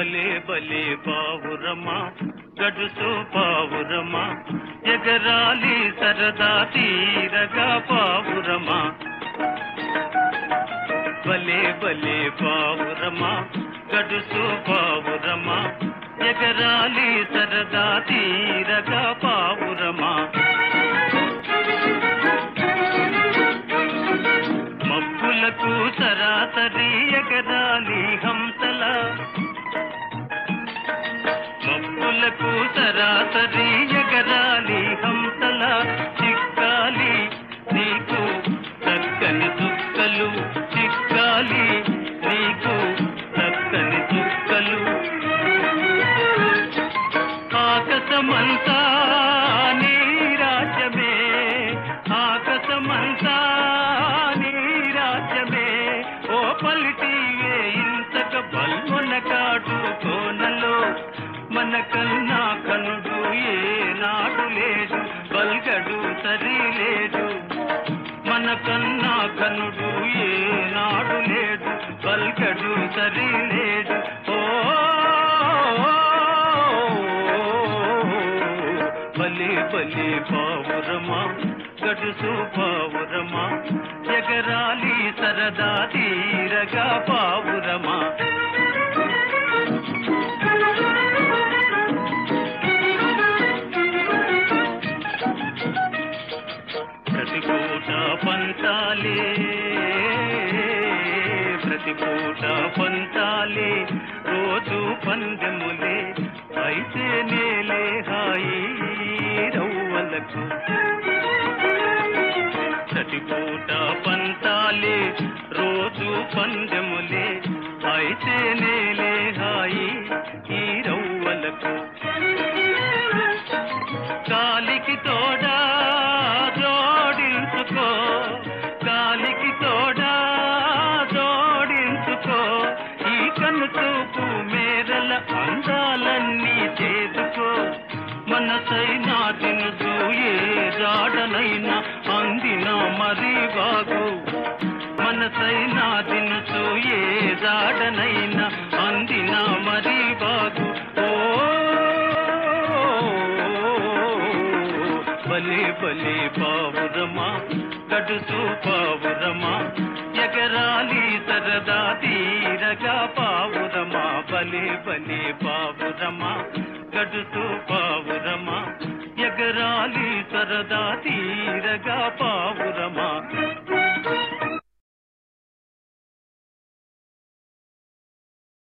భలే భలే పావురమా గడుసు పావురమా ఎగరాలి సరదా తీరగా పావురమా భలే భలే పావురమా గడుసు పావురమా ఎగరాలి సరదా తీరగా పావురమా మబ్బులకు సరాసరి ఎగరాలి హంసల మబ్బులకు సరాసరి ఎగరాలి హంసల చిక్కాలి నీకు చక్కని చుక్కలు చిక్కాలి నీకు చక్కని చుక్కలు ఆకాశమంతా నీ రాజ్యమే ఆకాశమంతా నీ రాజ్యమే ఓ పలిటివే ఇంతక బల్మొన కాడు కోనలో మన కన్నా కనుడు ఏనాడు లేడు బల్గడు సరి లేడు మన కన్నా కనుడు ఏనాడు లేడు బల్గడు సరి లేడు ఓ భలే భలే పావురమా గడుసు పావురమా ఎగరాలి సరదా తీరగా పావురమా ప్రతిపూట పంచాలే ప్రతిపూట పంచాలే రోజు పందెములే అయితే నేలే హాయి రవ్వలకు ప్రతిపూట పంచాలే రోజు పందెములే అయితే నేలే హాయి ఈ రవ్వలకు కాలికి తోడా జోడించుకో కాలికి తోడా జోడించుకో ఈ కన్ను చూపు మేరల అందాలన్నీ చేదుకో మనసైనా తినుదు ఏ జాడనైనా అందిన మరీ బాగు మనసైనా తినుసు ఏ జాడనైనా అందిన మరీ బాగు ఓ భలే భలే పావురమా గడుసు పావురమా ఎగరాలి సరదా తీరగా పావురమా భలే భలే పావురమా గడుసు పావురమా ఎగరాలి సరదా తీరగా పావురమా